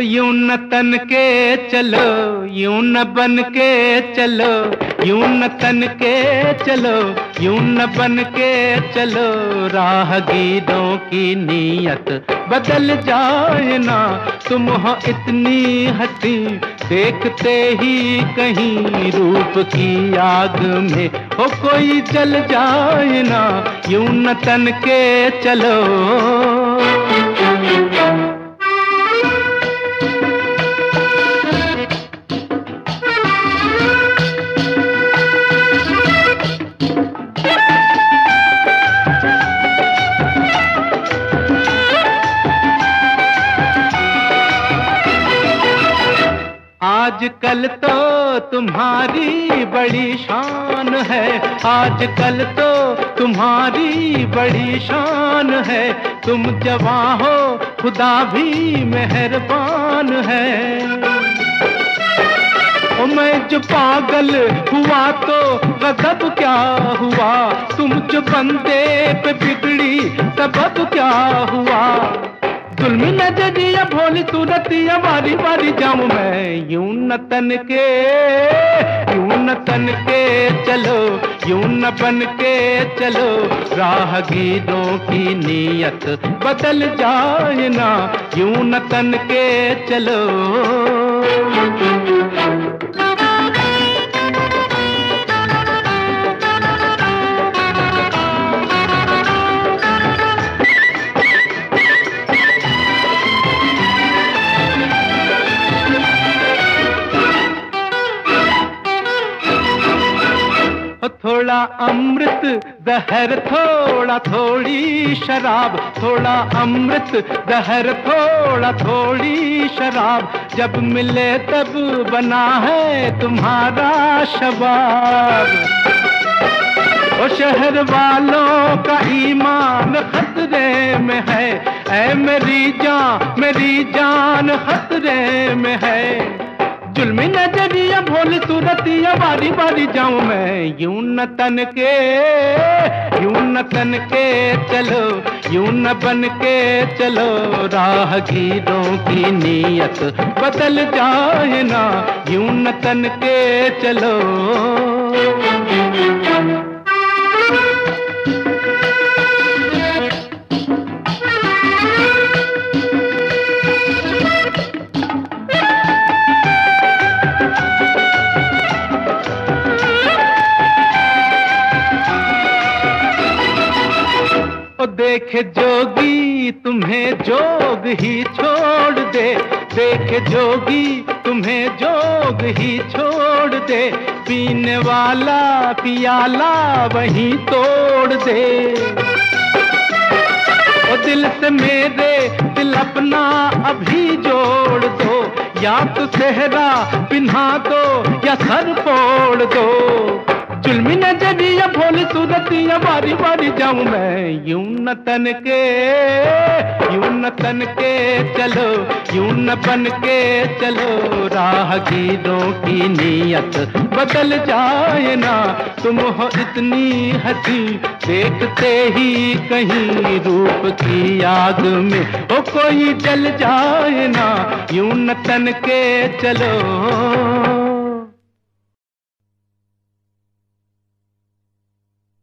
यूं न तन के चलो, यूं न बन के चलो, यूं न तन के चलो, यूं न बन के चलो। राहगीरों की नीयत बदल जाए ना, तुम हो इतनी हंसी देखते ही कहीं रूप की आग में हो कोई जल जाए ना। यूं न तन के चलो। आजकल तो तुम्हारी बड़ी शान है, आजकल तो तुम्हारी बड़ी शान है। तुम जवां हो खुदा भी मेहरबान है। ओ मैं जो पागल हुआ तो गजब क्या हुआ, तुम जो बंदे पे बिगड़ी सबब क्या हुआ। जुल्मी नजरिया भोली सूरतिया बारी बारी जाऊं मैं। यूं न तन के, यूं न तन के चलो, यूं न बन के चलो। राहगीरों की नीयत बदल जाए ना, यूं न तन के चलो। थोड़ा अमृत दहर, थोड़ा थोड़ी शराब, थोड़ा अमृत दहर, थोड़ा थोड़ी शराब। जब मिले तब बना है तुम्हारा शबाब। ओ शहर वालों का ईमान खतरे में है, ऐ मेरी जान खतरे में है। जुल्मी नजरिया भोली सूरतिया बारी बारी जाऊं मैं। यूं न तन के, यूं न तन के चलो, यूं न बन के चलो। राहगीरों की नीयत बदल जाए ना, यूं न तन के चलो। देख जोगी तुम्हें जोग ही छोड़ दे, देख जोगी तुम्हें जोग ही छोड़ दे। पीने वाला पियाला वहीं तोड़ दे। ओ दिल से मेरे दिल अपना अभी जोड़ दो, या तो सेहरा पिन्हा दो या सर फोड़ दो। जुल्मी नजरिया भोली सूरतिया बारी बारी जाऊं मैं। यूं न तन के, यूं न तन के चलो, यूं न बन के चलो। राहगीरों की नीयत बदल जाए ना, तुम हो इतनी हंसी देखते ही कहीं रूप की आग में हो कोई जल जाए ना। यूं न तन के चलो।